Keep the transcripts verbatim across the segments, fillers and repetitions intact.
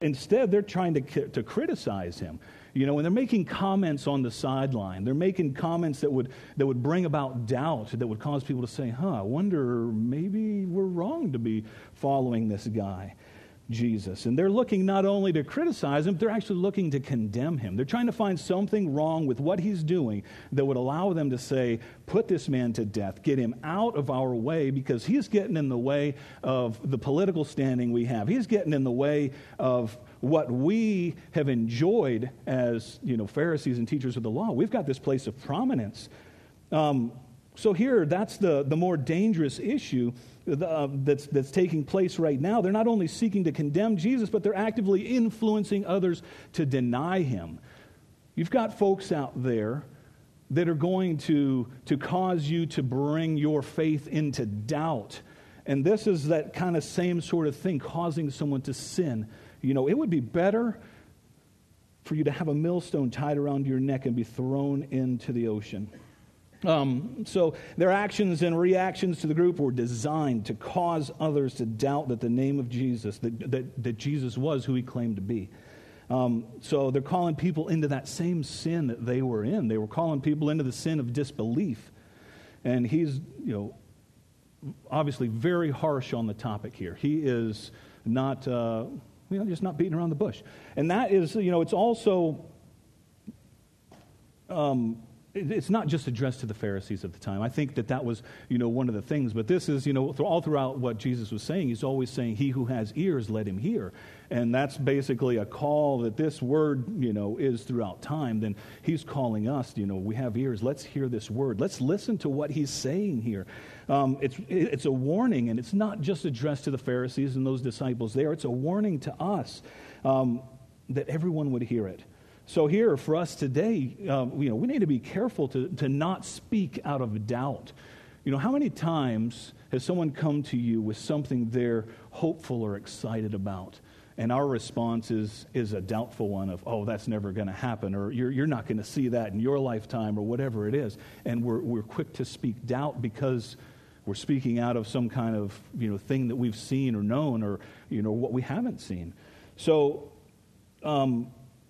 Instead, they're trying to to criticize him. You know, when they're making comments on the sideline, they're making comments that would that would bring about doubt, that would cause people to say, huh, I wonder, maybe we're wrong to be following this guy, Jesus. And they're looking not only to criticize him, they're actually looking to condemn him. They're trying to find something wrong with what he's doing that would allow them to say, put this man to death, get him out of our way, because he's getting in the way of the political standing we have. He's getting in the way of what we have enjoyed as, you know, Pharisees and teachers of the law. We've got this place of prominence. Um, so here, that's the, the more dangerous issue uh, that's, that's taking place right now. They're not only seeking to condemn Jesus, but they're actively influencing others to deny him. You've got folks out there that are going to, to cause you to bring your faith into doubt. And this is that kind of same sort of thing, causing someone to sin. You know, it would be better for you to have a millstone tied around your neck and be thrown into the ocean. Um, so their actions and reactions to the group were designed to cause others to doubt that the name of Jesus, that, that, that Jesus was who he claimed to be. Um, so they're calling people into that same sin that they were in. They were calling people into the sin of disbelief. And he's, you know, obviously very harsh on the topic here. He is not... Uh, You know, just not beating around the bush. And that is, you know, it's also, um, it, it's not just addressed to the Pharisees at the time. I think that that was, you know, one of the things. But this is, you know, th- all throughout what Jesus was saying, he's always saying, he who has ears, let him hear. And that's basically a call that this word, you know, is throughout time. Then he's calling us, you know, we have ears. Let's hear this word. Let's listen to what he's saying here. Um, it's it's a warning, and it's not just addressed to the Pharisees and those disciples there. It's a warning to us um, that everyone would hear it. So here, for us today, um, you know, we need to be careful to, to not speak out of doubt. You know, how many times has someone come to you with something they're hopeful or excited about? And our response is is a doubtful one of, oh, that's never going to happen, or you're you're not going to see that in your lifetime, or whatever it is. And we're we're quick to speak doubt because we're speaking out of some kind of, you know, thing that we've seen or known, or, you know, what we haven't seen. So, um,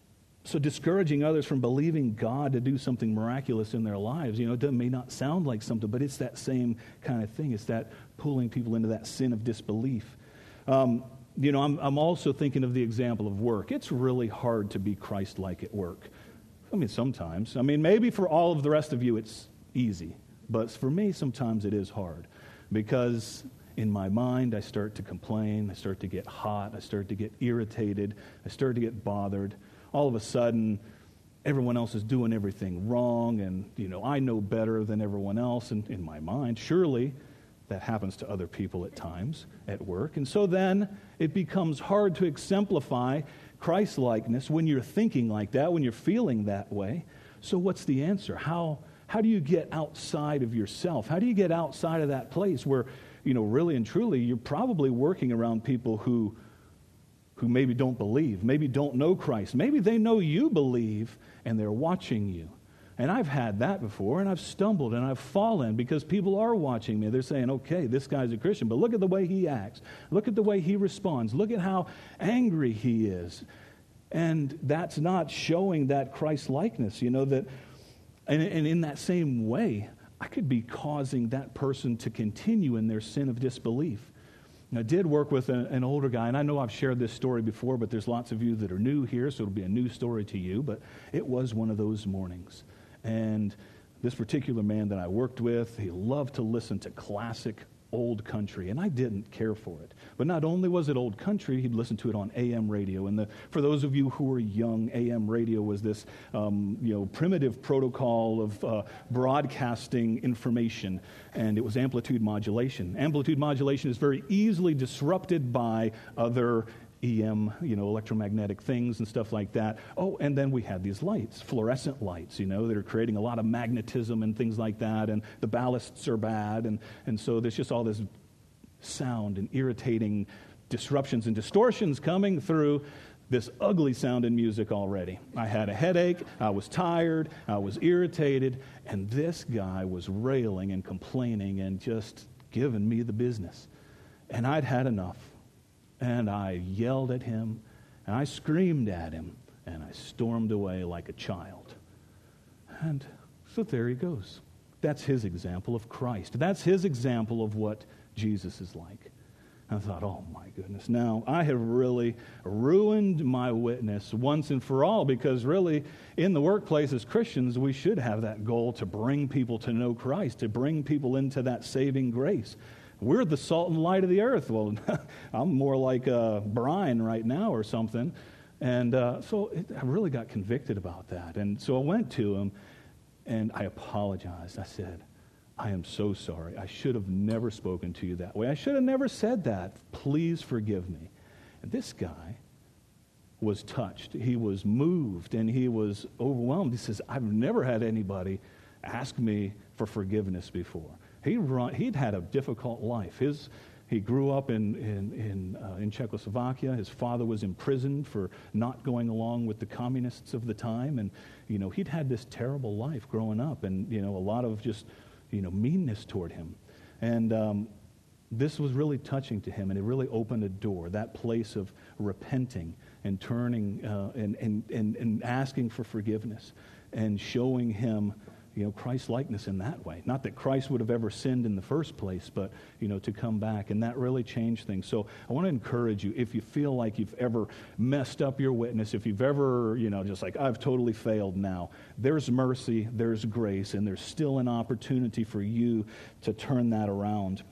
so discouraging others from believing God to do something miraculous in their lives, you know, it may not sound like something, but it's that same kind of thing. It's that pulling people into that sin of disbelief. Um, You know, I'm, I'm also thinking of the example of work. It's really hard to be Christ-like at work. I mean, sometimes. I mean, maybe for all of the rest of you it's easy. But for me, sometimes it is hard. Because in my mind, I start to complain. I start to get hot. I start to get irritated. I start to get bothered. All of a sudden, everyone else is doing everything wrong. And, you know, I know better than everyone else. And in my mind, surely that happens to other people at times at work. And so then it becomes hard to exemplify Christ-likeness when you're thinking like that, when you're feeling that way. So what's the answer? How how do you get outside of yourself? How do you get outside of that place where, you know, really and truly you're probably working around people who who maybe don't believe, maybe don't know Christ. Maybe they know you believe and they're watching you. And I've had that before, and I've stumbled, and I've fallen because people are watching me. They're saying, okay, this guy's a Christian, but look at the way he acts. Look at the way he responds. Look at how angry he is. And that's not showing that Christ-likeness, you know, that, and, and in that same way, I could be causing that person to continue in their sin of disbelief. And I did work with a, an older guy, and I know I've shared this story before, but there's lots of you that are new here, so it'll be a new story to you, but it was one of those mornings. And this particular man that I worked with, he loved to listen to classic old country, and I didn't care for it. But not only was it old country, he'd listen to it on A M radio. And the, for those of you who were young, A M radio was this um, you know, primitive protocol of uh, broadcasting information, and it was amplitude modulation. Amplitude modulation is very easily disrupted by other E M, you know, electromagnetic things and stuff like that. Oh, and then we had these lights, fluorescent lights, you know, that are creating a lot of magnetism and things like that, and the ballasts are bad, and, and so there's just all this sound and irritating disruptions and distortions coming through this ugly sounding music already. I had a headache, I was tired, I was irritated, and this guy was railing and complaining and just giving me the business. And I'd had enough. And I yelled at him, And I screamed at him, and I stormed away like a child. And so there he goes. That's his example of Christ. That's his example of what Jesus is like. I thought, oh my goodness, now I have really ruined my witness once and for all, because really in the workplace as Christians, we should have that goal to bring people to know Christ, to bring people into that saving grace. We're the salt and light of the earth. Well, I'm more like uh, Brian right now or something. And uh, so it, I really got convicted about that. And so I went to him and I apologized. I said, I am so sorry. I should have never spoken to you that way. I should have never said that. Please forgive me. And this guy was touched. He was moved and he was overwhelmed. He says, I've never had anybody ask me for forgiveness before. He run, he'd had a difficult life. His, he grew up in, in, in, uh, in Czechoslovakia. His father was imprisoned for not going along with the communists of the time. And, you know, he'd had this terrible life growing up and, you know, a lot of just, you know, meanness toward him. And um, this was really touching to him, and it really opened a door, that place of repenting and turning uh, and, and, and, and asking for forgiveness and showing him, you know, Christ-likeness in that way. Not that Christ would have ever sinned in the first place, but, you know, to come back. And that really changed things. So I want to encourage you, if you feel like you've ever messed up your witness, if you've ever, you know, just like, I've totally failed now, there's mercy, there's grace, and there's still an opportunity for you to turn that around.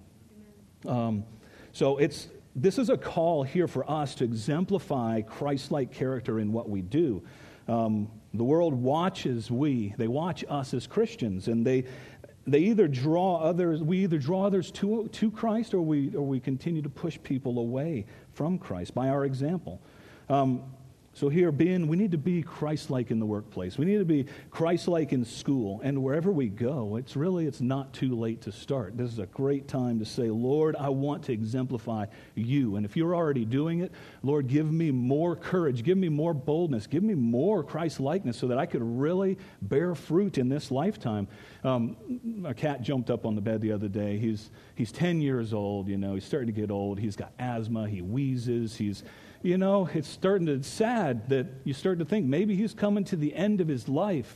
Um, so it's this is a call here for us to exemplify Christ-like character in what we do. Um, the world watches we, they watch us as Christians, and they they either draw others, we either draw others to to Christ, or we or we continue to push people away from Christ by our example. Um, so here, being, we need to be Christ-like in the workplace. We need to be Christ-like in school, and wherever we go, it's really, it's not too late to start. This is a great time to say, Lord, I want to exemplify you. And if you're already doing it, Lord, give me more courage, give me more boldness, give me more Christ-likeness so that I could really bear fruit in this lifetime. Um, a cat jumped up on the bed the other day. He's he's ten years old, you know, he's starting to get old. He's got asthma, he wheezes, he's You know, it's starting to, it's sad that you start to think maybe he's coming to the end of his life.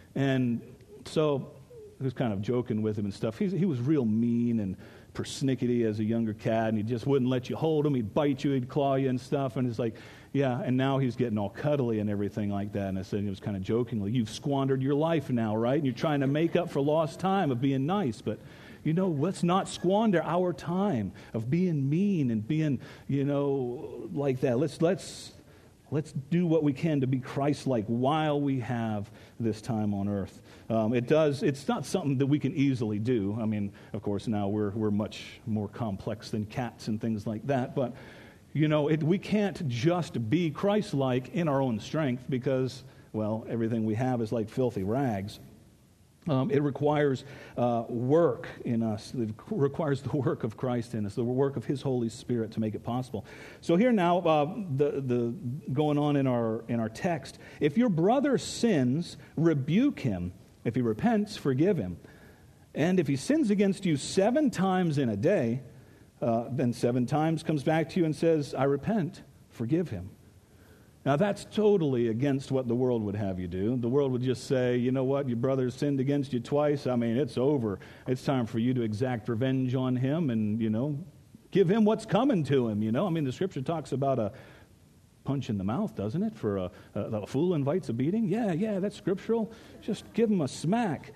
And so I was kind of joking with him and stuff. He's, he was real mean and persnickety as a younger cat, and he just wouldn't let you hold him. He'd bite you, he'd claw you and stuff. And it's like, yeah, and now he's getting all cuddly and everything like that. And I said, it was kind of jokingly, you've squandered your life now, right? And you're trying to make up for lost time of being nice, but you know, let's not squander our time of being mean and being, you know, like that. Let's let's let's do what we can to be Christ-like while we have this time on earth. Um, it does. It's not something that we can easily do. I mean, of course, now we're we're much more complex than cats and things like that. But you know, it, we can't just be Christ-like in our own strength because, well, everything we have is like filthy rags. Um, it requires uh, work in us. It requires the work of Christ in us, the work of His Holy Spirit to make it possible. So here now, uh, the the going on in our in our text, if your brother sins, rebuke him. If he repents, forgive him. And if he sins against you seven times in a day, uh, then seven times comes back to you and says, "I repent," forgive him. Now, that's totally against what the world would have you do. The world would just say, you know what, your brother sinned against you twice. I mean, it's over. It's time for you to exact revenge on him and, you know, give him what's coming to him, you know. I mean, the Scripture talks about a punch in the mouth, doesn't it? For a, a, a fool invites a beating. Yeah, yeah, that's scriptural. Just give him a smack.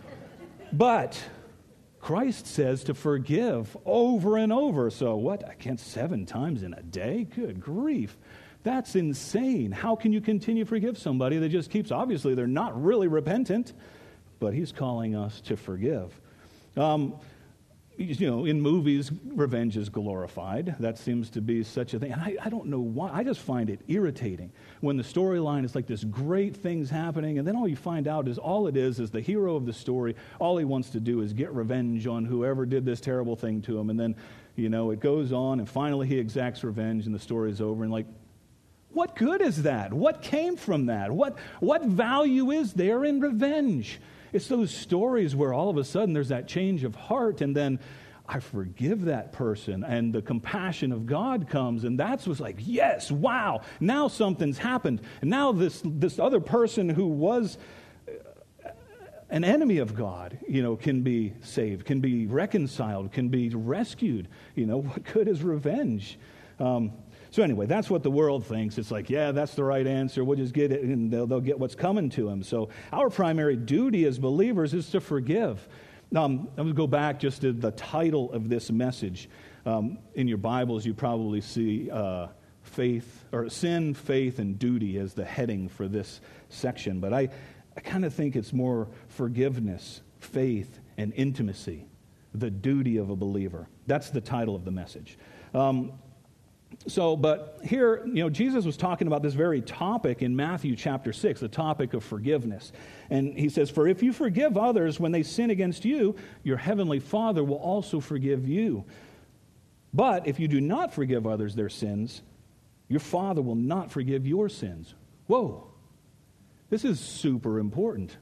But Christ says to forgive over and over. So what, I can't seven times in a day? Good grief. That's insane. How can you continue to forgive somebody that just keeps, obviously they're not really repentant, but He's calling us to forgive. Um, you know, in movies, revenge is glorified. That seems to be such a thing. And I, I don't know why. I just find it irritating when the storyline is like this great thing's happening, and then all you find out is all it is is the hero of the story, all he wants to do is get revenge on whoever did this terrible thing to him. And then, you know, it goes on, and finally he exacts revenge, and the story's over, and like, what good is that? What came from that? What what value is there in revenge? It's those stories where all of a sudden there's that change of heart, and then I forgive that person, and the compassion of God comes, and that's what's like, yes, wow, now something's happened. And now this this other person who was an enemy of God, you know, can be saved, can be reconciled, can be rescued. You know, what good is revenge? Um, so anyway, that's what the world thinks. It's like, yeah, that's the right answer. We'll just get it, and they'll, they'll get what's coming to them. So our primary duty as believers is to forgive. Um, I'm going to go back just to the title of this message. Um, in your Bibles, you probably see uh, faith, or sin, faith, and duty as the heading for this section. But I, I kind of think it's more forgiveness, faith, and intimacy, the duty of a believer. That's the title of the message. Um, So, but here, you know, Jesus was talking about this very topic in Matthew chapter six, the topic of forgiveness. And he says, "For if you forgive others when they sin against you, your heavenly Father will also forgive you. But if you do not forgive others their sins, your Father will not forgive your sins." Whoa. This is super important.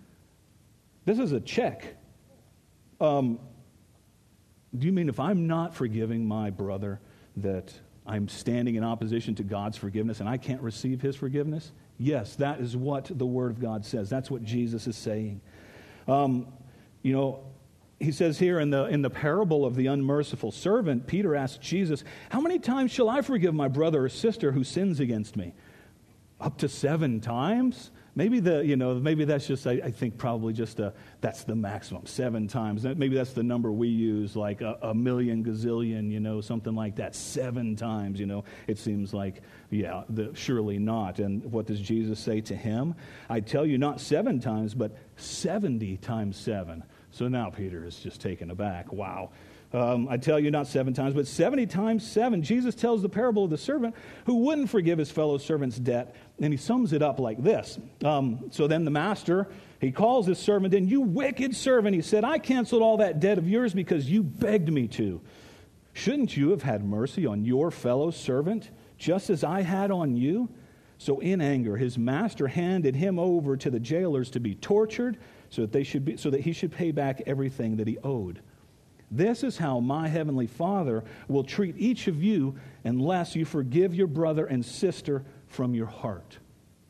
This is a check. Um, do you mean if I'm not forgiving my brother that I'm standing in opposition to God's forgiveness and I can't receive his forgiveness? Yes, that is what the Word of God says. That's what Jesus is saying. Um, you know, he says here in the in the parable of the unmerciful servant, Peter asked Jesus, "How many times shall I forgive my brother or sister who sins against me? Up to seven times?" Maybe the you know maybe that's just I, I think probably just a that's the maximum, seven times. Maybe that's the number we use, like a, a million gazillion, you know, something like that. Seven times, you know. It seems like yeah, the, surely not. And what does Jesus say to him? "I tell you, not seven times, but seventy times seven." So now Peter is just taken aback. Wow. Um, I tell you, not seven times, but seventy times seven. Jesus tells the parable of the servant who wouldn't forgive his fellow servant's debt, and he sums it up like this. Um, so then the master, he calls his servant in. "You wicked servant," he said, "I canceled all that debt of yours because you begged me to. Shouldn't you have had mercy on your fellow servant, just as I had on you?" So in anger, his master handed him over to the jailers to be tortured, so that they should be, so that he should pay back everything that he owed. This is how my heavenly Father will treat each of you unless you forgive your brother and sister from your heart.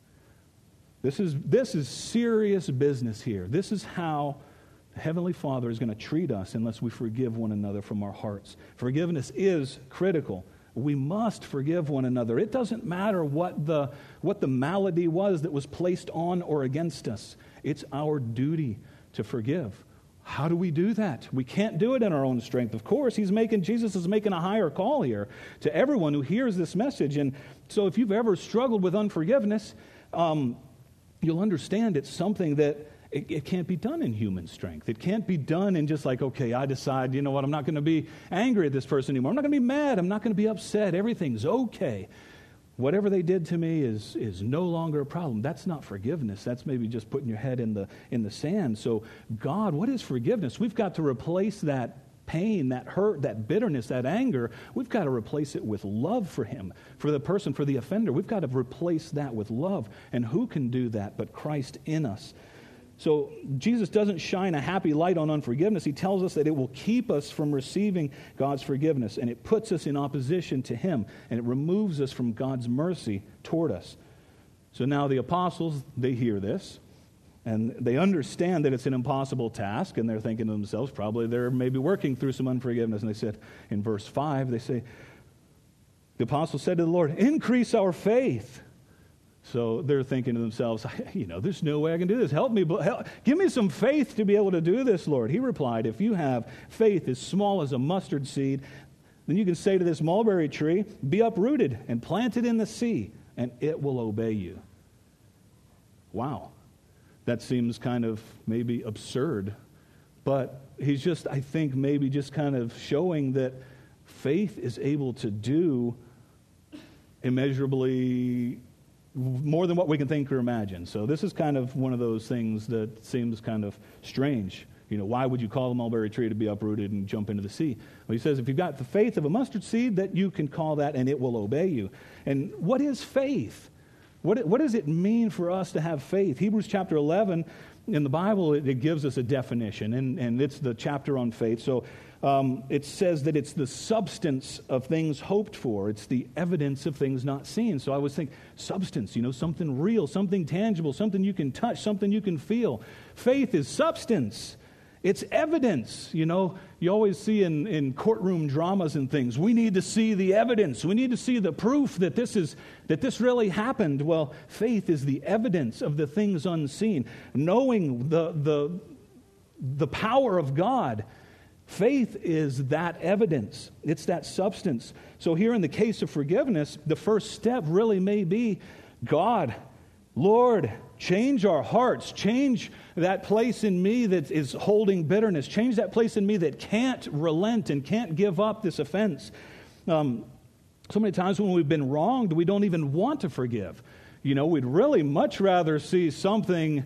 This is, this is serious business here. This is how the Heavenly Father is going to treat us unless we forgive one another from our hearts. Forgiveness is critical. We must forgive one another. It doesn't matter what the, what the malady was that was placed on or against us. It's our duty to forgive. How do we do that? We can't do it in our own strength. Of course, he's making Jesus is making a higher call here to everyone who hears this message. And so if you've ever struggled with unforgiveness, um, you'll understand it's something that it, it can't be done in human strength. It can't be done in just like, okay, I decide, you know what, I'm not going to be angry at this person anymore. I'm not going to be mad. I'm not going to be upset. Everything's okay. Whatever they did to me is is no longer a problem. That's not forgiveness. That's maybe just putting your head in the in the sand. So God, what is forgiveness? We've got to replace that pain, that hurt, that bitterness, that anger. We've got to replace it with love for him, for the person, for the offender. We've got to replace that with love. And who can do that but Christ in us? So Jesus doesn't shine a happy light on unforgiveness. He tells us that it will keep us from receiving God's forgiveness, and it puts us in opposition to him, and it removes us from God's mercy toward us. So now the apostles, they hear this, and they understand that it's an impossible task, and they're thinking to themselves, probably they're maybe working through some unforgiveness, and they said in verse five, they say, the apostles said to the Lord, "Increase our faith." So they're thinking to themselves, you know, there's no way I can do this. Help me. Help, give me some faith to be able to do this, Lord. He replied, "If you have faith as small as a mustard seed, then you can say to this mulberry tree, 'Be uprooted and planted in the sea,' and it will obey you." Wow. That seems kind of maybe absurd. But he's just, I think, maybe just kind of showing that faith is able to do immeasurably more than what we can think or imagine. So this is kind of one of those things that seems kind of strange. You know, why would you call a mulberry tree to be uprooted and jump into the sea? Well, he says, if you've got the faith of a mustard seed, that you can call that and it will obey you. And what is faith? What, what does it mean for us to have faith? Hebrews chapter eleven, in the Bible, it, it gives us a definition, and, and it's the chapter on faith. So Um, it says that it's the substance of things hoped for. It's the evidence of things not seen. So I was thinking, substance, you know, something real, something tangible, something you can touch, something you can feel. Faith is substance. It's evidence. You know, you always see in, in courtroom dramas and things, we need to see the evidence. We need to see the proof that this is that this really happened. Well, faith is the evidence of the things unseen. Knowing the the the power of God. Faith is that evidence. It's that substance. So here in the case of forgiveness, the first step really may be, God, Lord, change our hearts. Change that place in me that is holding bitterness. Change that place in me that can't relent and can't give up this offense. Um, so many times when we've been wronged, we don't even want to forgive. You know, we'd really much rather see something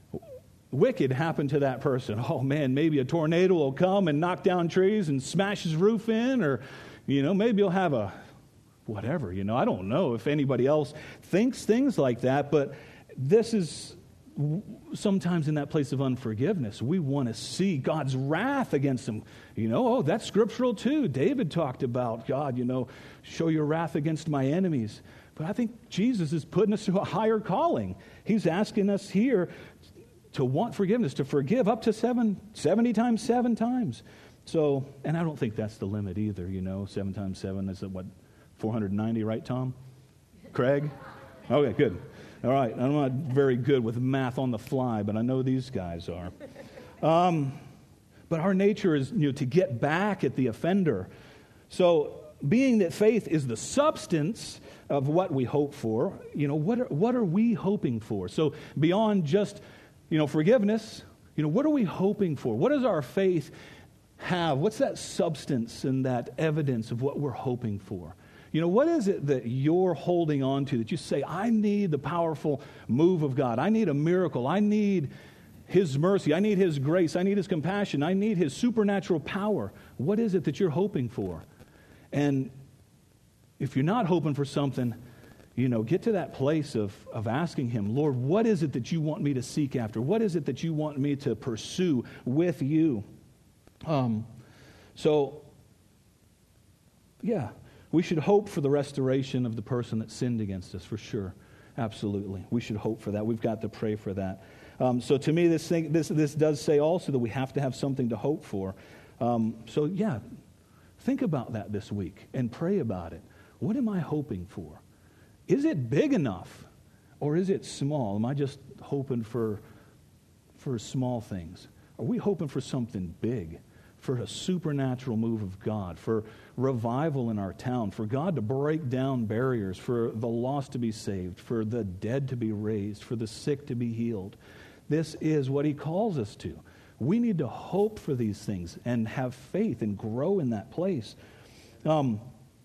wicked happen to that person. Oh man, maybe a tornado will come and knock down trees and smash his roof in, or, you know, maybe he'll have a whatever, you know. I don't know if anybody else thinks things like that, but this is sometimes in that place of unforgiveness. We want to see God's wrath against them. You know, oh, that's scriptural too. David talked about, God, you know, show your wrath against my enemies. But I think Jesus is putting us to a higher calling. He's asking us here to want forgiveness, to forgive up to seven, seventy times, seven times. So, and I don't think that's the limit either, you know, seven times seven is what, four hundred ninety, right, Tom? Craig? Okay, good. All right, I'm not very good with math on the fly, but I know these guys are. Um, but our nature is, you know, to get back at the offender. So, being that faith is the substance of what we hope for, you know, what are, what are we hoping for? So, beyond just, you know, forgiveness, you know, what are we hoping for? What does our faith have? What's that substance and that evidence of what we're hoping for? You know, what is it that you're holding on to that you say, I need the powerful move of God. I need a miracle. I need His mercy. I need His grace. I need His compassion. I need His supernatural power. What is it that you're hoping for? And if you're not hoping for something, you know, get to that place of, of asking Him, Lord, what is it that you want me to seek after? What is it that you want me to pursue with you? Um, so, yeah, we should hope for the restoration of the person that sinned against us, for sure. Absolutely. We should hope for that. We've got to pray for that. Um, so to me, this thing, this this does say also that we have to have something to hope for. Um, so, yeah, think about that this week and pray about it. What am I hoping for? Is it big enough, or is it small? Am I just hoping for for small things? Are we hoping for something big, for a supernatural move of God, for revival in our town, for God to break down barriers, for the lost to be saved, for the dead to be raised, for the sick to be healed? This is what He calls us to. We need to hope for these things and have faith and grow in that place. Um,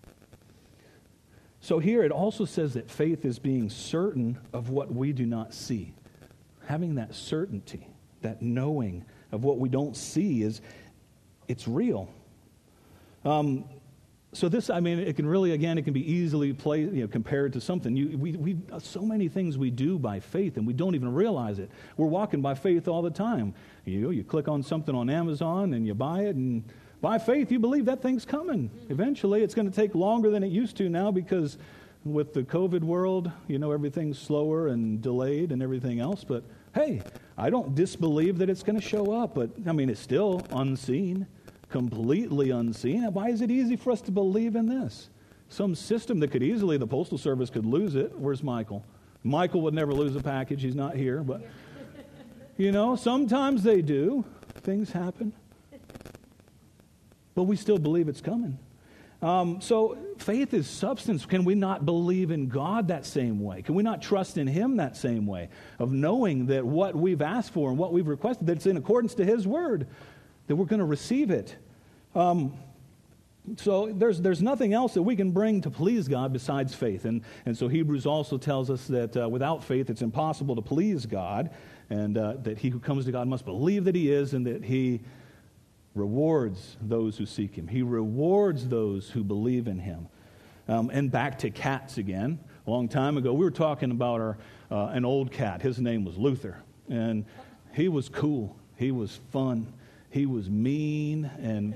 So here it also says that faith is being certain of what we do not see. Having that certainty, that knowing of what we don't see, is it's real. Um, so this, I mean, it can really, again, it can be easily play, you know, compared to something. You, we, we, so many things we do by faith, and we don't even realize it. We're walking by faith all the time. You, you click on something on Amazon, and you buy it, and by faith, you believe that thing's coming. Eventually, it's going to take longer than it used to now because with the COVID world, you know, everything's slower and delayed and everything else. But, hey, I don't disbelieve that it's going to show up. But, I mean, it's still unseen, completely unseen. Why is it easy for us to believe in this? Some system that could easily, the Postal Service could lose it. Where's Michael? Michael would never lose a package. He's not here. But, you know, sometimes they do. Things happen. But we still believe it's coming. Um, so faith is substance. Can we not believe in God that same way? Can we not trust in Him that same way? Of knowing that what we've asked for and what we've requested, that it's in accordance to His Word, that we're going to receive it. Um, so there's there's nothing else that we can bring to please God besides faith. And, and so Hebrews also tells us that uh, without faith it's impossible to please God, and uh, that he who comes to God must believe that He is, and that He rewards those who seek Him. He rewards those who believe in Him. Um, and back to cats again. A long time ago, we were talking about our uh, an old cat. His name was Luther. And he was cool. He was fun. He was mean. And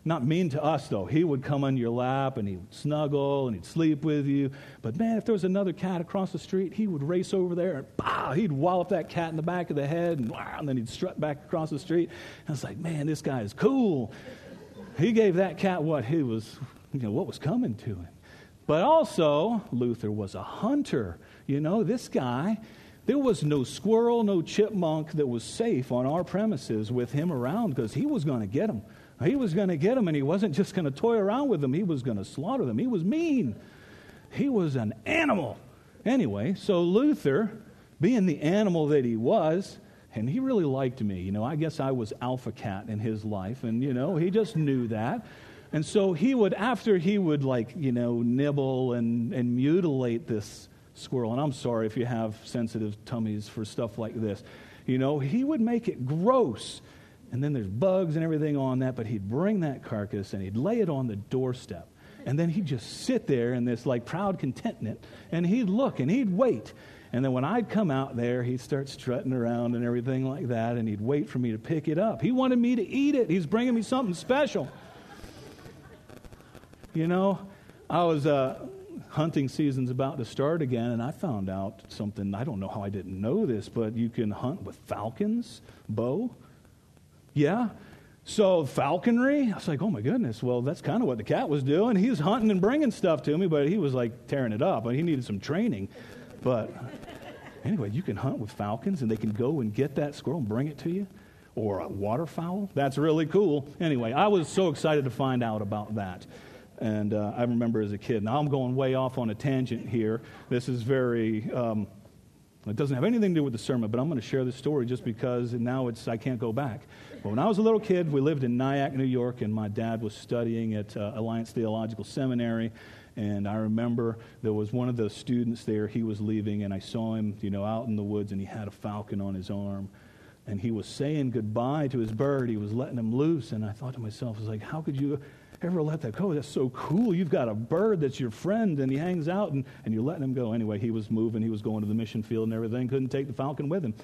Not mean to us, though. He would come on your lap, and he would snuggle, and he'd sleep with you. But, man, if there was another cat across the street, he would race over there, and bah, he'd wallop that cat in the back of the head, and, wow, and then he'd strut back across the street. And I was like, man, this guy is cool. He gave that cat what he was, you know, what was coming to him. But also, Luther was a hunter. You know, this guy, there was no squirrel, no chipmunk that was safe on our premises with him around, because he was going to get him. He was going to get them, and he wasn't just going to toy around with them. He was going to slaughter them. He was mean. He was an animal. Anyway, so Luther, being the animal that he was, and he really liked me. You know, I guess I was alpha cat in his life, and, you know, he just knew that. And so he would, after he would, like, you know, nibble and, and mutilate this squirrel, and I'm sorry if you have sensitive tummies for stuff like this, you know, he would make it gross. And then there's bugs and everything on that, but he'd bring that carcass and he'd lay it on the doorstep. And then he'd just sit there in this like proud contentment, and he'd look and he'd wait. And then when I'd come out there, he'd start strutting around and everything like that, and he'd wait for me to pick it up. He wanted me to eat it. He's bringing me something special. You know, I was, uh, hunting season's about to start again, and I found out something. I don't know how I didn't know this, but you can hunt with falcons, bow. Yeah. So falconry, I was like, oh my goodness. Well, that's kind of what the cat was doing. He was hunting and bringing stuff to me, but he was like tearing it up. I mean, he needed some training. But anyway, you can hunt with falcons, and they can go and get that squirrel and bring it to you. Or a waterfowl. That's really cool. Anyway, I was so excited to find out about that. And uh, I remember as a kid. Now I'm going way off on a tangent here. This is very... Um, It doesn't have anything to do with the sermon, but I'm going to share this story just because now it's I can't go back. But when I was a little kid, we lived in Nyack, New York, and my dad was studying at uh, Alliance Theological Seminary. And I remember there was one of the students there. He was leaving, and I saw him, you know, out in the woods, and he had a falcon on his arm. And he was saying goodbye to his bird. He was letting him loose. And I thought to myself, I was like, how could you ever let that go? That's so cool. You've got a bird that's your friend, and he hangs out, and, and you're letting him go. Anyway, he was moving. He was going to the mission field and everything. Couldn't take the falcon with him.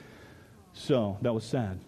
So that was sad.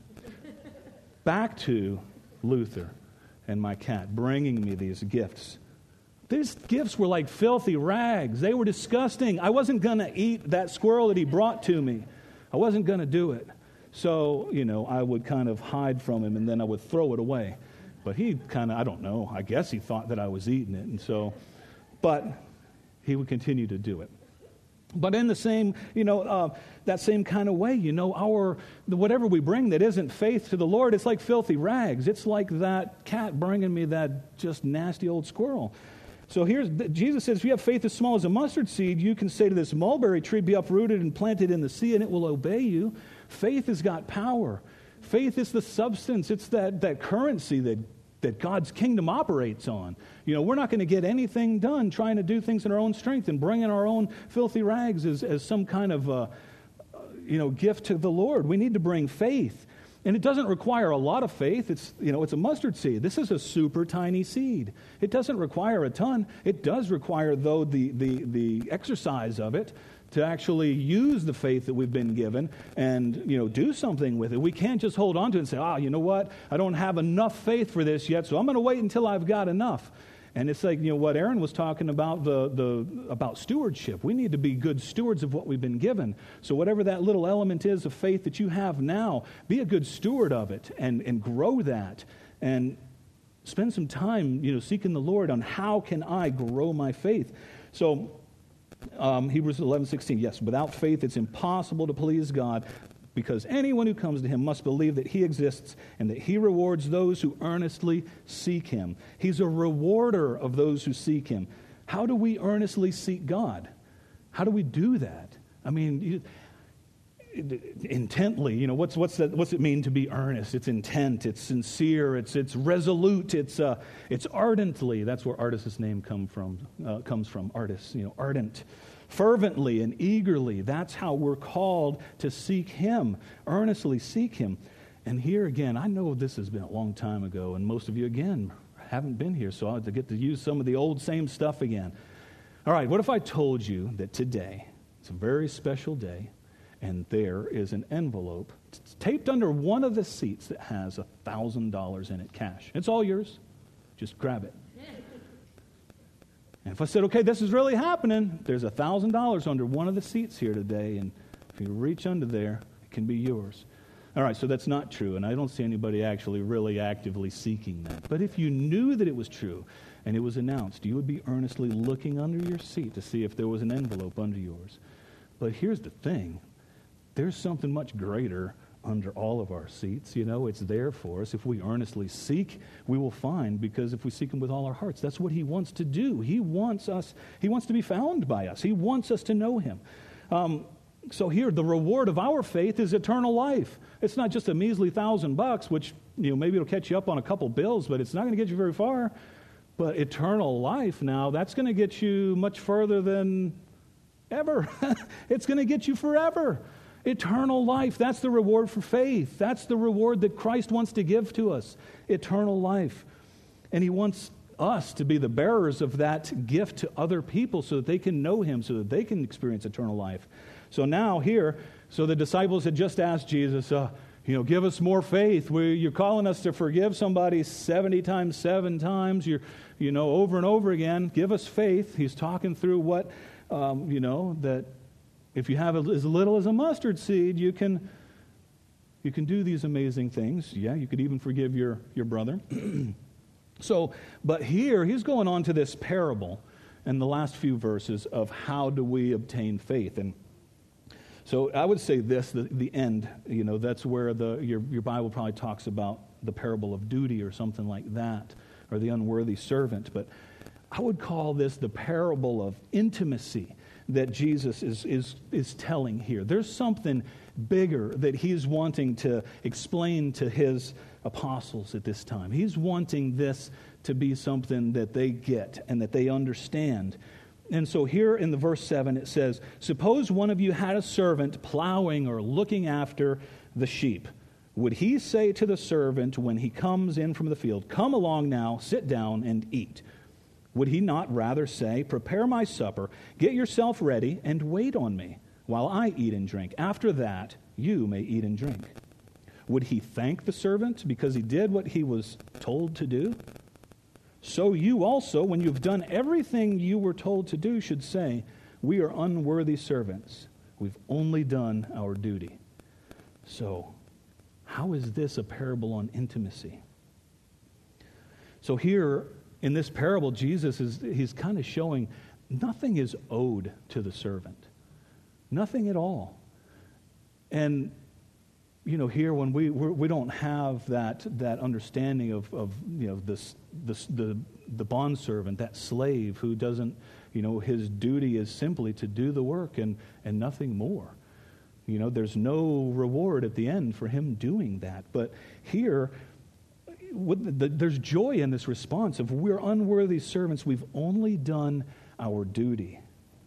Back to Luther and my cat bringing me these gifts. These gifts were like filthy rags. They were disgusting. I wasn't going to eat that squirrel that he brought to me. I wasn't going to do it. So, you know, I would kind of hide from him, and then I would throw it away. But he kind of, I don't know, I guess he thought that I was eating it. And so, but he would continue to do it. But in the same, you know, uh, that same kind of way, you know, our, whatever we bring that isn't faith to the Lord, it's like filthy rags. It's like that cat bringing me that just nasty old squirrel. So here's, Jesus says, if you have faith as small as a mustard seed, you can say to this mulberry tree, be uprooted and planted in the sea, and it will obey you. Faith has got power. Faith is the substance. It's that, that currency that, that God's kingdom operates on. You know, we're not going to get anything done trying to do things in our own strength and bring in our own filthy rags as, as some kind of, uh, you know, gift to the Lord. We need to bring faith. And it doesn't require a lot of faith. It's, you know, it's a mustard seed. This is a super tiny seed. It doesn't require a ton. It does require, though, the, the, the exercise of it to actually use the faith that we've been given and, you know, do something with it. We can't just hold on to it and say, ah, you know what? I don't have enough faith for this yet, so I'm going to wait until I've got enough. And it's like, you know, what Aaron was talking about, the, the about stewardship. We need to be good stewards of what we've been given. So whatever that little element is of faith that you have now, be a good steward of it and, and grow that. And spend some time, you know, seeking the Lord on how can I grow my faith. So um, Hebrews eleven sixteen, yes, without faith it's impossible to please God, because anyone who comes to him must believe that he exists and that he rewards those who earnestly seek him. He's a rewarder of those who seek him. How do we earnestly seek God? How do we do that? I mean, you, intently, you know, what's what's that, what's it mean to be earnest? It's intent, it's sincere, it's it's resolute, it's uh, it's ardently. That's where Artist's name come from uh, comes from. Artist, you know, ardent. Fervently and eagerly, that's how we're called to seek him, earnestly seek him. And here again, I know this has been a long time ago, and most of you, again, haven't been here, so I have to get to use some of the old same stuff again. All right, what if I told you that today, it's a very special day, and there is an envelope taped under one of the seats that has one thousand dollars in it, cash. It's all yours. Just grab it. And if I said, okay, this is really happening, there's a thousand dollars under one of the seats here today, and if you reach under there, it can be yours. All right, so that's not true, and I don't see anybody actually really actively seeking that. But if you knew that it was true and it was announced, you would be earnestly looking under your seat to see if there was an envelope under yours. But here's the thing. There's something much greater under all of our seats. You know, it's there for us. If we earnestly seek, we will find, because if we seek him with all our hearts, that's what he wants to do. He wants us, he wants to be found by us. He wants us to know him. Um, so here, the reward of our faith is eternal life. It's not just a measly thousand bucks, which, you know, maybe it'll catch you up on a couple bills, but it's not going to get you very far. But eternal life now, that's going to get you much further than ever. It's going to get you forever. Eternal life, that's the reward for faith. That's the reward that Christ wants to give to us. Eternal life. And he wants us to be the bearers of that gift to other people so that they can know him, so that they can experience eternal life. So now here, so the disciples had just asked Jesus, uh, you know, give us more faith. We, you're calling us to forgive somebody seventy times, seven times. You're, you know, over and over again. Give us faith. He's talking through what, um, you know, that if you have as little as a mustard seed, you can you can do these amazing things. Yeah, you could even forgive your, your brother. So, but here, he's going on to this parable in the last few verses of how do we obtain faith. And so I would say this, the, the end, you know, that's where the your, your Bible probably talks about the parable of duty or something like that, or the unworthy servant. But I would call this the parable of intimacy that Jesus is, is, is telling here. There's something bigger that he's wanting to explain to his apostles at this time. He's wanting this to be something that they get and that they understand. And so here in the verse seven it says, suppose one of you had a servant plowing or looking after the sheep. Would he say to the servant when he comes in from the field, come along now, sit down and eat? Would he not rather say, prepare my supper, get yourself ready, and wait on me while I eat and drink? After that, you may eat and drink. Would he thank the servant because he did what he was told to do? So you also, when you've done everything you were told to do, should say, we are unworthy servants. We've only done our duty. So, how is this a parable on intimacy? So here, in this parable, Jesus is he's kind of showing nothing is owed to the servant. Nothing at all. And, you know, here when we we're, we don't have that that understanding of, of you know, this, this, the, the bondservant, that slave who doesn't, you know, his duty is simply to do the work and, and nothing more. You know, there's no reward at the end for him doing that. But here, there's joy in this response of we're unworthy servants. We've only done our duty.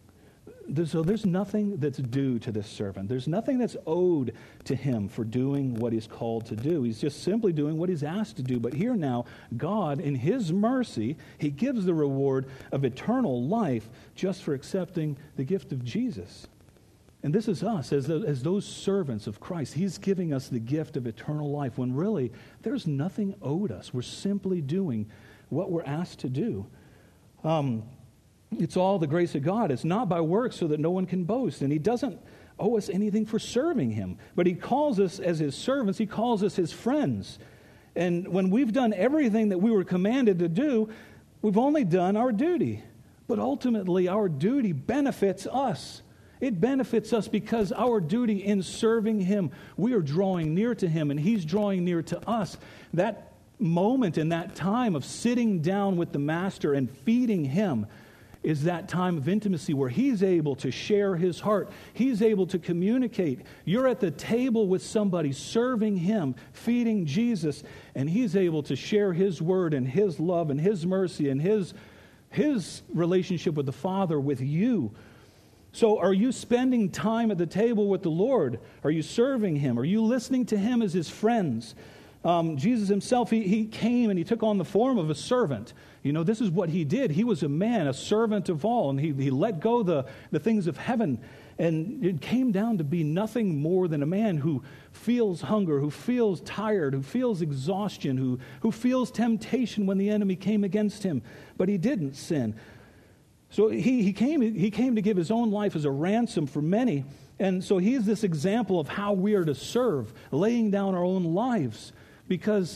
So there's nothing that's due to this servant. There's nothing that's owed to him for doing what he's called to do. He's just simply doing what he's asked to do. But here now, God, in his mercy, he gives the reward of eternal life just for accepting the gift of Jesus. And this is us, as, the, as those servants of Christ. He's giving us the gift of eternal life when really there's nothing owed us. We're simply doing what we're asked to do. Um, it's all the grace of God. It's not by works so that no one can boast. And he doesn't owe us anything for serving him. But he calls us as his servants. He calls us his friends. And when we've done everything that we were commanded to do, we've only done our duty. But ultimately, our duty benefits us. It benefits us because our duty in serving him, we are drawing near to him and he's drawing near to us. That moment in that time of sitting down with the master and feeding him is that time of intimacy where he's able to share his heart. He's able to communicate. You're at the table with somebody serving him, feeding Jesus, and he's able to share his word and his love and his mercy and his, his relationship with the Father with you. So are you spending time at the table with the Lord? Are you serving him? Are you listening to him as his friends? Um, Jesus himself, he, he came and he took on the form of a servant. You know, this is what he did. He was a man, a servant of all, and he, he let go the, the things of heaven. And it came down to be nothing more than a man who feels hunger, who feels tired, who feels exhaustion, who, who feels temptation when the enemy came against him. But he didn't sin. So he, he, came, he came to give his own life as a ransom for many. And so he's this example of how we are to serve, laying down our own lives. Because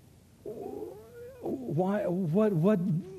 why, what, what,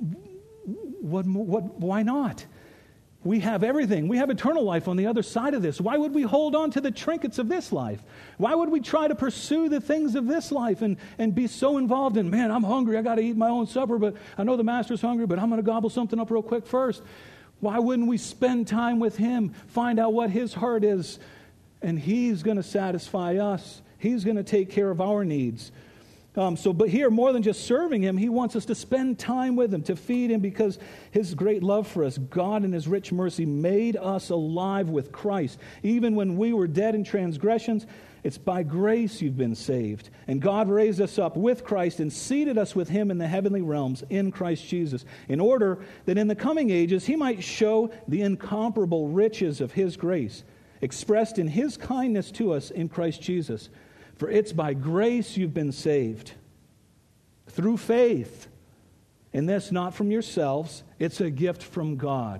what, what, why not? We have everything. We have eternal life on the other side of this. Why would we hold on to the trinkets of this life? Why would we try to pursue the things of this life and, and be so involved in, man, I'm hungry, I got to eat my own supper, but I know the master's hungry, but I'm going to gobble something up real quick first. Why wouldn't we spend time with him, find out what his heart is, and he's going to satisfy us. He's going to take care of our needs. Um, so, but here, more than just serving him, he wants us to spend time with him, to feed him, because his great love for us, God in his rich mercy made us alive with Christ. Even when we were dead in transgressions, it's by grace you've been saved. And God raised us up with Christ and seated us with him in the heavenly realms in Christ Jesus, in order that in the coming ages he might show the incomparable riches of his grace, expressed in his kindness to us in Christ Jesus. For it's by grace you've been saved, through faith. And this not from yourselves, it's a gift from God.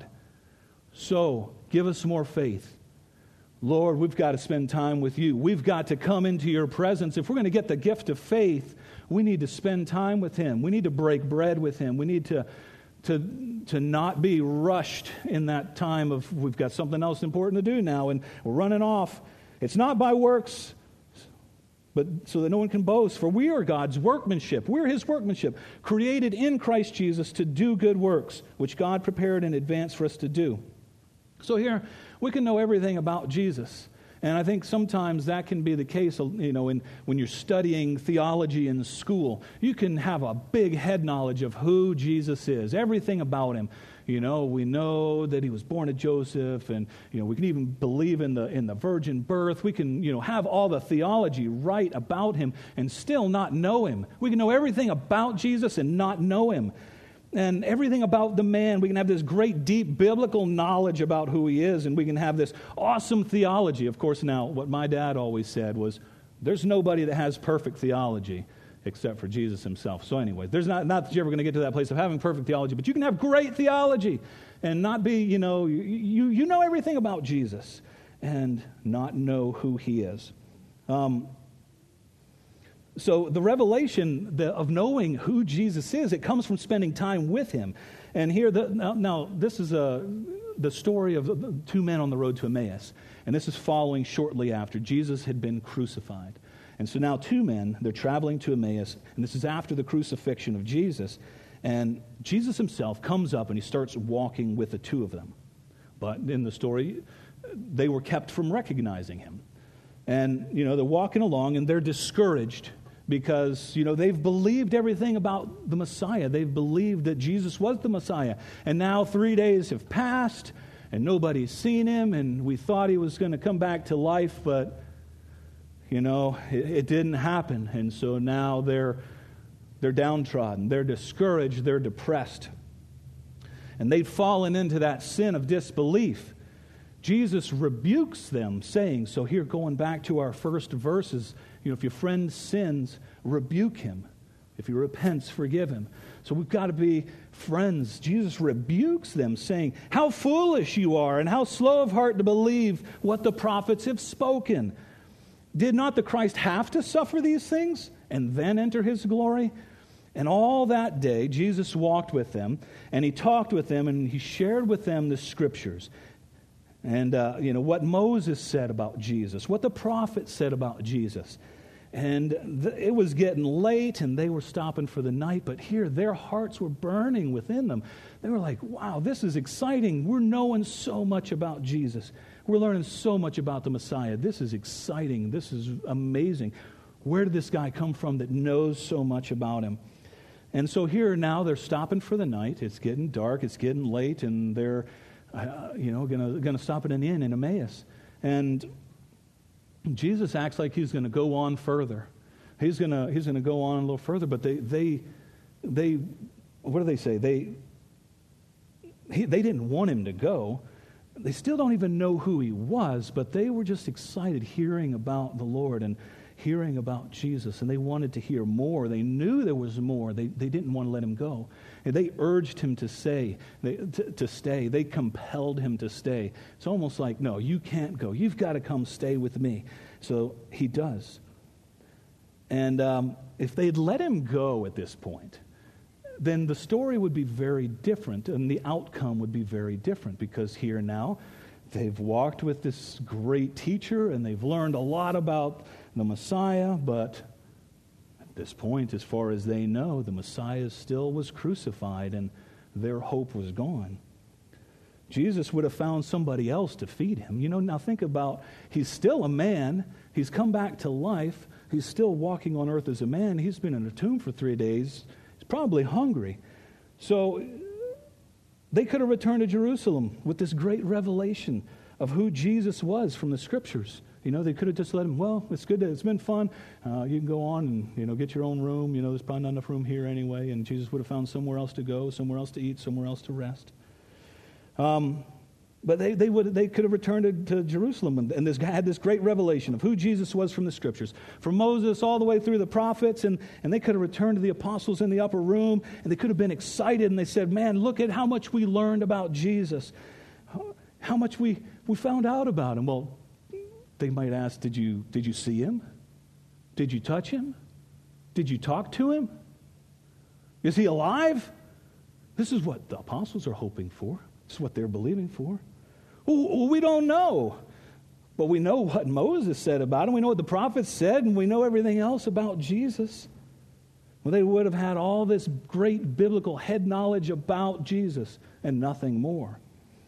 So, give us more faith. Lord, we've got to spend time with you. We've got to come into your presence. If we're going to get the gift of faith, we need to spend time with him. We need to break bread with him. We need to, to, to not be rushed in that time of, we've got something else important to do now, and we're running off. It's not by works, but so that no one can boast. For we are God's workmanship. We're his workmanship, created in Christ Jesus to do good works, which God prepared in advance for us to do. So here, we can know everything about Jesus. And I think sometimes that can be the case, you know, in, when you're studying theology in school. You can have a big head knowledge of who Jesus is, everything about him. You know, we know that he was born of Joseph, and, you know, we can even believe in the in the virgin birth. We can, you know, have all the theology right about him and still not know him. We can know everything about Jesus and not know him. And everything about the man, we can have this great, deep biblical knowledge about who he is, and we can have this awesome theology. Of course, now, what my dad always said was, there's nobody that has perfect theology except for Jesus himself. So anyway, there's not, not that you're ever going to get to that place of having perfect theology, but you can have great theology and not be, you know, you, you, you know everything about Jesus and not know who he is. Um, so the revelation the, of knowing who Jesus is, it comes from spending time with him. And here, the, now, now this is a, the story of the two men on the road to Emmaus. And this is following shortly after Jesus had been crucified. And so now two men, they're traveling to Emmaus, and this is after the crucifixion of Jesus. And Jesus himself comes up and he starts walking with the two of them. But in the story, they were kept from recognizing him. And, you know, they're walking along and they're discouraged because, you know, they've believed everything about the Messiah. They've believed that Jesus was the Messiah. And now three days have passed and nobody's seen him, and we thought he was going to come back to life, but you know, it, it didn't happen. And so now they're they're downtrodden, they're discouraged, they're depressed. And they've fallen into that sin of disbelief. Jesus rebukes them, saying, so here going back to our first verses, you know, if your friend sins, rebuke him. If he repents, forgive him. So we've got to be friends. Jesus rebukes them, saying, how foolish you are, and how slow of heart to believe what the prophets have spoken. Did not the Christ have to suffer these things and then enter his glory? And all that day, Jesus walked with them, and he talked with them, and he shared with them the scriptures. And, uh, you know, what Moses said about Jesus, what the prophets said about Jesus. And th- it was getting late, and they were stopping for the night. But here, their hearts were burning within them. They were like, wow, this is exciting. We're knowing so much about Jesus. We're learning so much about the Messiah. This is exciting. This is amazing. Where did this guy come from that knows so much about him? And so here now they're stopping for the night. It's getting dark. It's getting late, and they're, uh, you know, gonna gonna stop at an inn in Emmaus. And Jesus acts like he's going to go on further. He's gonna he's gonna go on a little further. But they they they what do they say? They he, they didn't want him to go. they still don't even know who he was, but they were just excited hearing about the Lord and hearing about Jesus, and they wanted to hear more. They knew there was more. They, they didn't want to let him go. And they urged him to stay, they, to, to stay. They compelled him to stay. It's almost like, no, you can't go. You've got to come stay with me. So he does. And um, if they'd let him go at this point, then the story would be very different, and the outcome would be very different, because here now, they've walked with this great teacher, and they've learned a lot about the Messiah, but at this point, as far as they know, the Messiah still was crucified, and their hope was gone. Jesus would have found somebody else to feed him. You know, now think about, he's still a man, he's come back to life, he's still walking on earth as a man, he's been in a tomb for three days, probably hungry. So they could have returned to Jerusalem with this great revelation of who Jesus was from the Scriptures. You know, they could have just let him, well, it's good, that it's been fun. Uh, you can go on and, you know, get your own room. You know, there's probably not enough room here anyway. And Jesus would have found somewhere else to go, somewhere else to eat, somewhere else to rest. Um, but they they would they could have returned to, to Jerusalem, and, and this guy had this great revelation of who Jesus was from the Scriptures, from Moses all the way through the prophets, and, and they could have returned to the apostles in the upper room, and they could have been excited, and they said, man, look at how much we learned about Jesus, how, how much we, we found out about him. Well, they might ask, did you did you see him? Did you touch him? Did you talk to him? Is he alive? This is what the apostles are hoping for. This is what they're believing for. Well, we don't know. But we know what Moses said about him. We know what the prophets said, and we know everything else about Jesus. Well, they would have had all this great biblical head knowledge about Jesus and nothing more.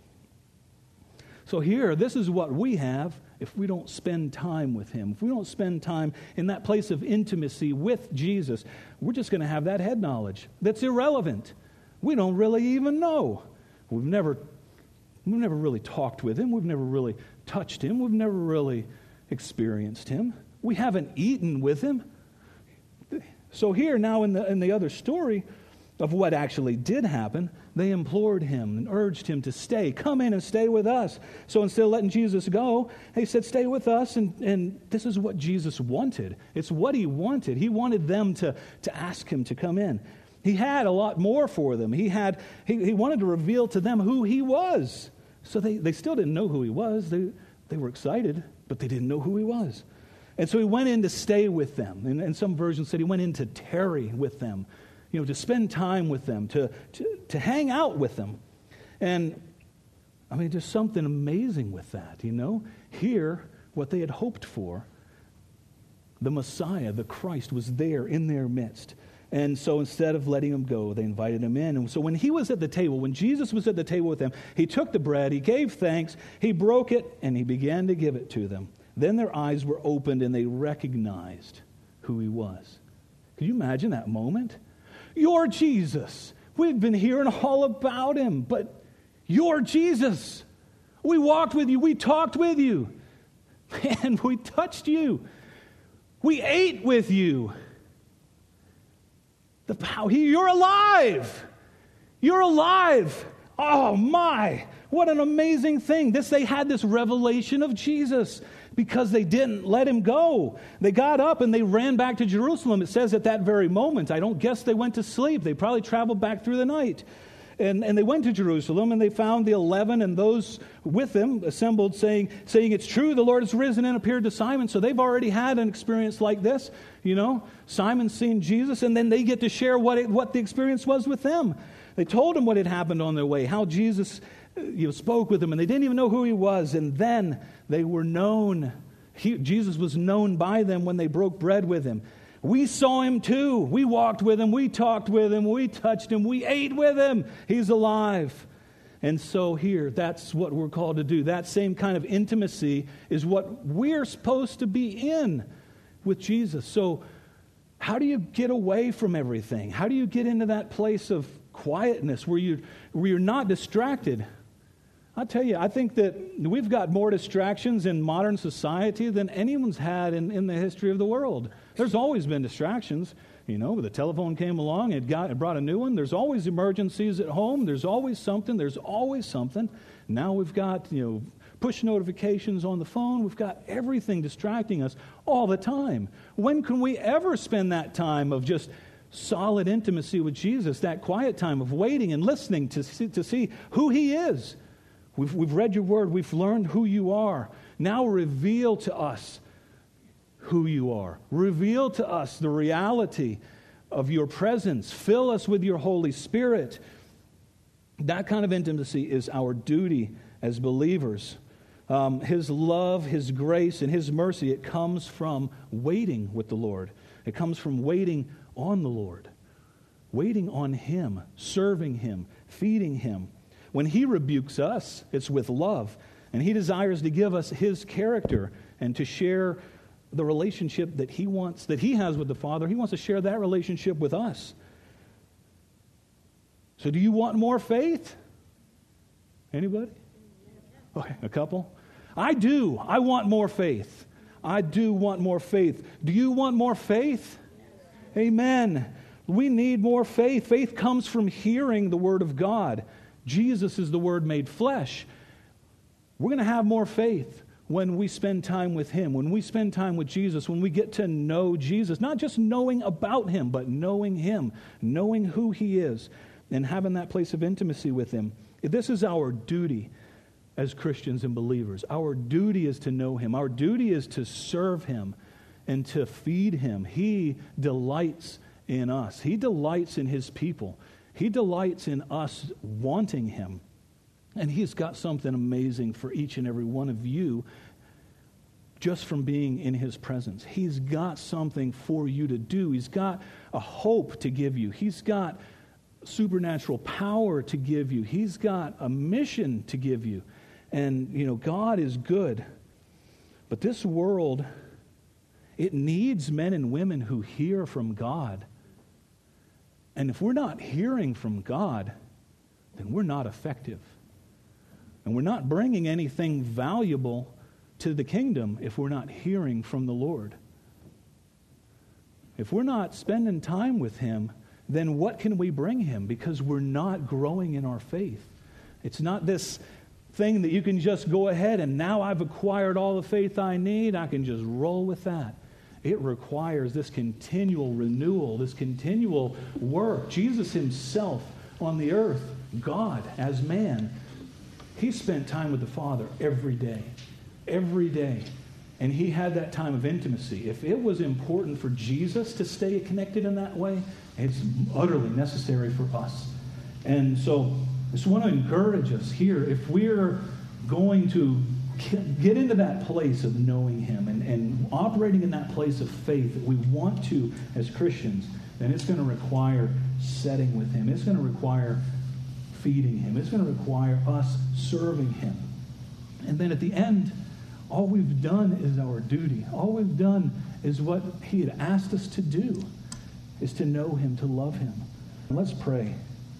So here, this is what we have if we don't spend time with him. If we don't spend time in that place of intimacy with Jesus, we're just going to have that head knowledge that's irrelevant. We don't really even know. We've never, we've never really talked with him. We've never really touched him. We've never really experienced him. We haven't eaten with him. So here now in the in the other story of what actually did happen, they implored him and urged him to stay. Come in and stay with us. So instead of letting Jesus go, he said, stay with us. And, and this is what Jesus wanted. It's what he wanted. He wanted them to, to ask him to come in. He had a lot more for them. He had he, he wanted to reveal to them who he was. So they, they still didn't know who he was. They, they were excited, but they didn't know who he was. And so he went in to stay with them. And, and some versions said he went in to tarry with them, you know, to spend time with them, to, to, to hang out with them. And, I mean, there's something amazing with that, you know. Here, what they had hoped for, the Messiah, the Christ, was there in their midst. And so instead of letting him go, they invited him in. And so when he was at the table, when Jesus was at the table with them, he took the bread, he gave thanks, he broke it, and he began to give it to them. Then their eyes were opened and they recognized who he was. Can you imagine that moment? You're Jesus. We've been hearing all about him, but you're Jesus. We walked with you. We talked with you. And we touched you. We ate with you. The power, you're alive. You're alive. Oh my, what an amazing thing. This, they had this revelation of Jesus because they didn't let him go. They got up and they ran back to Jerusalem. It says at that very moment. I don't guess they went to sleep. They probably traveled back through the night. And, and they went to Jerusalem, and they found the eleven and those with them assembled, saying, saying, it's true, the Lord has risen and appeared to Simon. So they've already had an experience like this. You know, Simon's seen Jesus, and then they get to share what it, what the experience was with them. They told him what had happened on their way, how Jesus you know, spoke with them, and they didn't even know who he was. And then they were known. He, Jesus was known by them when they broke bread with him. We saw him too. We walked with him. We talked with him. We touched him. We ate with him. He's alive. And so here, that's what we're called to do. That same kind of intimacy is what we're supposed to be in with Jesus. So how do you get away from everything? How do you get into that place of quietness where, you, where you're not distracted? I'll tell you, I think that we've got more distractions in modern society than anyone's had in, in the history of the world. There's always been distractions. You know, the telephone came along, it got it brought a new one. There's always emergencies at home. There's always something. There's always something. Now we've got, you know, push notifications on the phone. We've got everything distracting us all the time. When can we ever spend that time of just solid intimacy with Jesus, that quiet time of waiting and listening to see, to see who He is? We've, we've read your word. We've learned who you are. Now reveal to us who you are. Reveal to us the reality of your presence. Fill us with your Holy Spirit. That kind of intimacy is our duty as believers. Um, his love, His grace, and His mercy, it comes from waiting with the Lord. It comes from waiting on the Lord. Waiting on Him, serving Him, feeding Him. When He rebukes us, it's with love. And He desires to give us His character and to share the relationship that He wants, that He has with the Father. He wants to share that relationship with us. So do you want more faith? Anybody? Okay, a couple. I do. I want more faith. I do want more faith. Do you want more faith? Amen. We need more faith. Faith comes from hearing the Word of God. Jesus is the Word made flesh. We're going to have more faith when we spend time with Him, when we spend time with Jesus, when we get to know Jesus. Not just knowing about Him, but knowing Him, knowing who He is, and having that place of intimacy with Him. This is our duty as Christians and believers. Our duty is to know Him. Our duty is to serve Him and to feed Him. He delights in us. He delights in His people. He delights in us wanting Him. And He's got something amazing for each and every one of you just from being in His presence. He's got something for you to do. He's got a hope to give you. He's got supernatural power to give you. He's got a mission to give you. And, you know, God is good. But this world, it needs men and women who hear from God. And if we're not hearing from God, then we're not effective. And we're not bringing anything valuable to the kingdom if we're not hearing from the Lord. If we're not spending time with Him, then what can we bring Him? Because we're not growing in our faith. It's not this thing that you can just go ahead and now I've acquired all the faith I need, I can just roll with that. It requires this continual renewal, this continual work. Jesus Himself on the earth, God as man, He spent time with the Father every day. Every day. And He had that time of intimacy. If it was important for Jesus to stay connected in that way, it's utterly necessary for us. And so I just want to encourage us here. If we're going to get into that place of knowing Him and, and operating in that place of faith that we want to as Christians, then it's going to require setting with Him. It's going to require feeding Him. It's going to require us serving Him. And then at the end, all we've done is our duty. All we've done is what He had asked us to do, is to know Him, to love Him. Let's pray.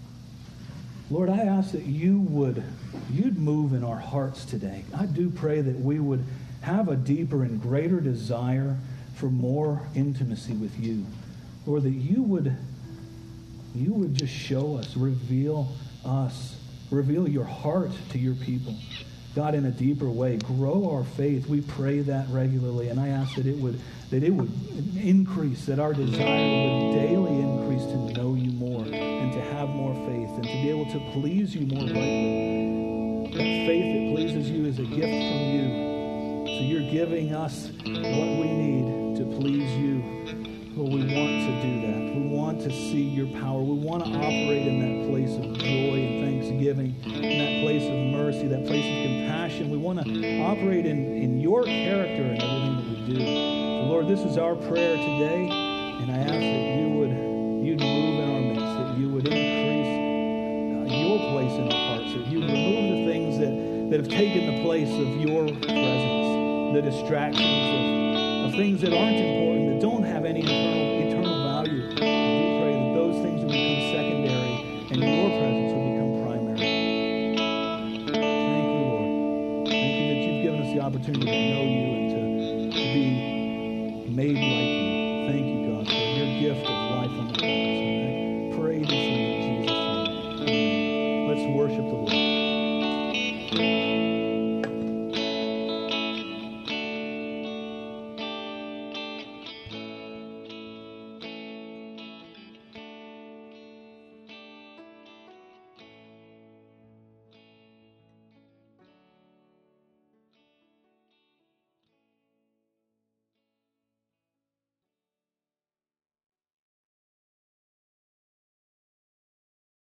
Lord, I ask that you would, you'd move in our hearts today. I do pray that we would have a deeper and greater desire for more intimacy with you. Lord, that you would, you would just show us, reveal us, reveal your heart to your people. God, in a deeper way, grow our faith. We pray that regularly, and I ask that it would that it would increase, that our desire would daily increase to know you more and to have more faith and to be able to please you more rightly. That faith that pleases you is a gift from you. So you're giving us what we need to please you. Lord, we want to do that. We want to see your power. We want to operate in that place of joy and thanksgiving, in that place of mercy, that place of compassion. We want to operate in, in your character in everything that we do. So Lord, this is our prayer today, and I ask that you would you'd move in our midst, that you would increase uh, your place in our hearts, that you would remove the things that, that have taken the place of your presence, the distractions of, of things that aren't important, that don't have any eternal, eternal value. I do pray that those things would become secondary and your presence would become primary. Thank you, Lord. Thank you that you've given us the opportunity to know you and to, to be made like you. Thank you, God, for your gift of life on the cross. And I pray this in Jesus' name. Let's worship the Lord.